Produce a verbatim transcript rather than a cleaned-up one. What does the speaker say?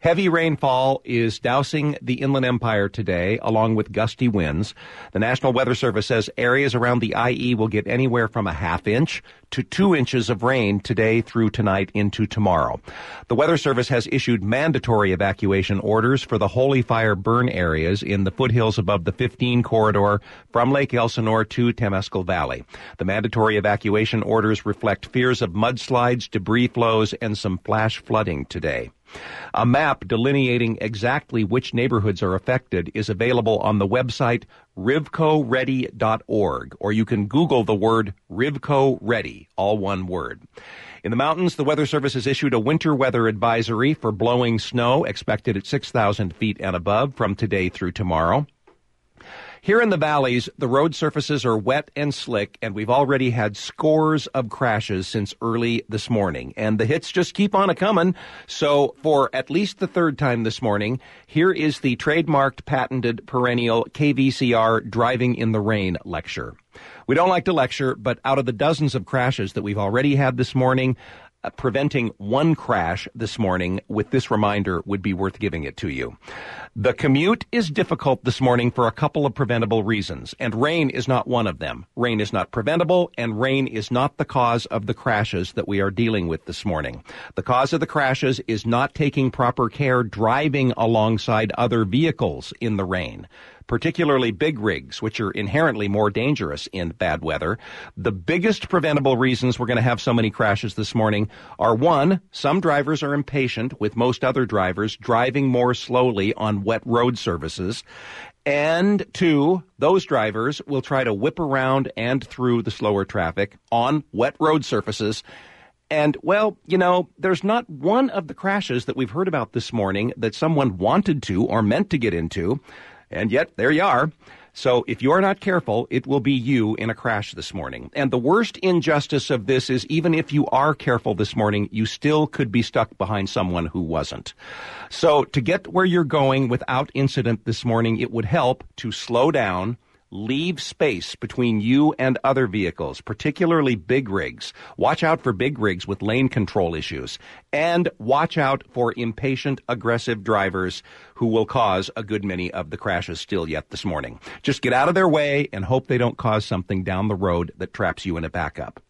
Heavy rainfall is dousing the Inland Empire today, along with gusty winds. The National Weather Service says areas around the I E will get anywhere from a half inch to two inches of rain today through tonight into tomorrow. The Weather Service has issued mandatory evacuation orders for the Holy Fire burn areas in the foothills above the fifteen corridor from Lake Elsinore to Temescal Valley. The mandatory evacuation orders reflect fears of mudslides, debris flows, and some flash flooding today. A map delineating exactly which neighborhoods are affected is available on the website rivco ready dot org, or you can Google the word Rivco Ready, all one word. In the mountains, the Weather Service has issued a winter weather advisory for blowing snow expected at six thousand feet and above from today through tomorrow. Here in the valleys, the road surfaces are wet and slick, and we've already had scores of crashes since early this morning. And the hits just keep on a-coming. So for at least the third time this morning, here is the trademarked, patented, perennial K V C R Driving in the Rain lecture. We don't like to lecture, but out of the dozens of crashes that we've already had this morning, Uh, preventing one crash this morning with this reminder would be worth giving it to you. The commute is difficult this morning for a couple of preventable reasons, and rain is not one of them. Rain is not preventable, and rain is not the cause of the crashes that we are dealing with this morning. The cause of the crashes is not taking proper care driving alongside other vehicles in the rain, particularly big rigs, which are inherently more dangerous in bad weather. The biggest preventable reasons we're going to have so many crashes this morning are, one, some drivers are impatient, with most other drivers driving more slowly on wet road surfaces. And two, those drivers will try to whip around and through the slower traffic on wet road surfaces. And, well, you know, there's not one of the crashes that we've heard about this morning that someone wanted to or meant to get into. And yet, there you are. So if you're not careful, it will be you in a crash this morning. And the worst injustice of this is, even if you are careful this morning, you still could be stuck behind someone who wasn't. So to get where you're going without incident this morning, it would help to slow down, leave space between you and other vehicles, particularly big rigs. Watch out for big rigs with lane control issues. And watch out for impatient, aggressive drivers who will cause a good many of the crashes still yet this morning. Just get out of their way and hope they don't cause something down the road that traps you in a backup.